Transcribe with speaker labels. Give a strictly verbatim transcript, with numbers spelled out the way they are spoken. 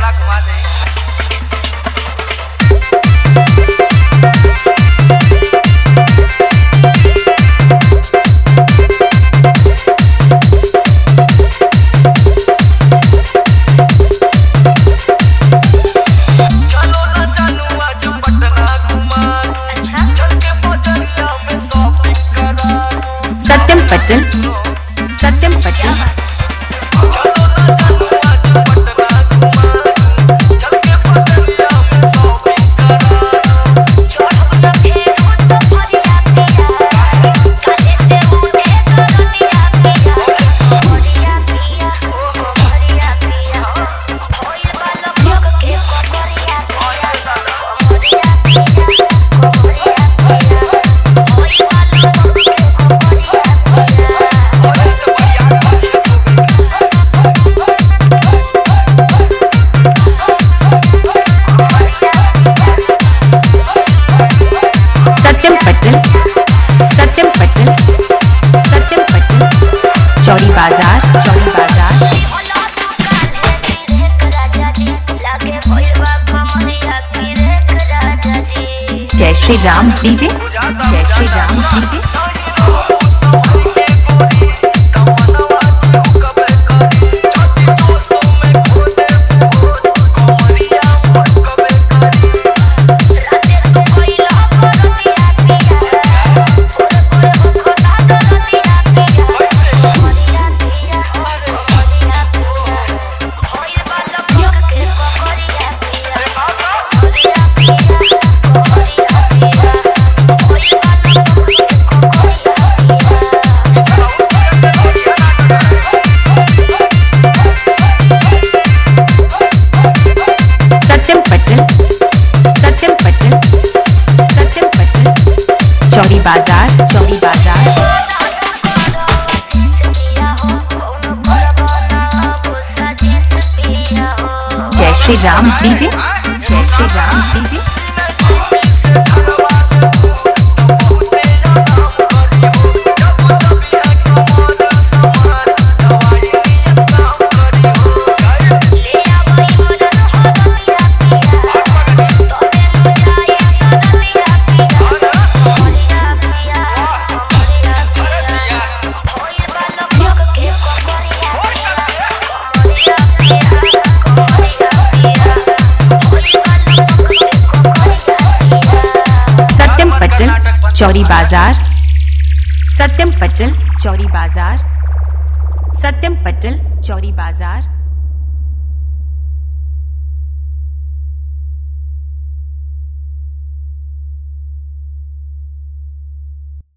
Speaker 1: मेला घुमा दे।
Speaker 2: सत्यम पटेल सत्यम पटेल सत्यम पटेल सत्यम पटेल सत्यम पटेल चौड़ी बाजार चौड़ी बाजार जय श्री राम डीजे जय श्री राम डीजे सत्यम पटेल सत्यम पटेल सत्यम पटेल चौड़ी बाजार चौड़ी बाजार जय श्री राम डीजे जय श्री राम डीजे सत्यम पटेल चौड़ी बाजार सत्यम पटेल चौड़ी बाजार सत्यम पटेल चौड़ी बाजार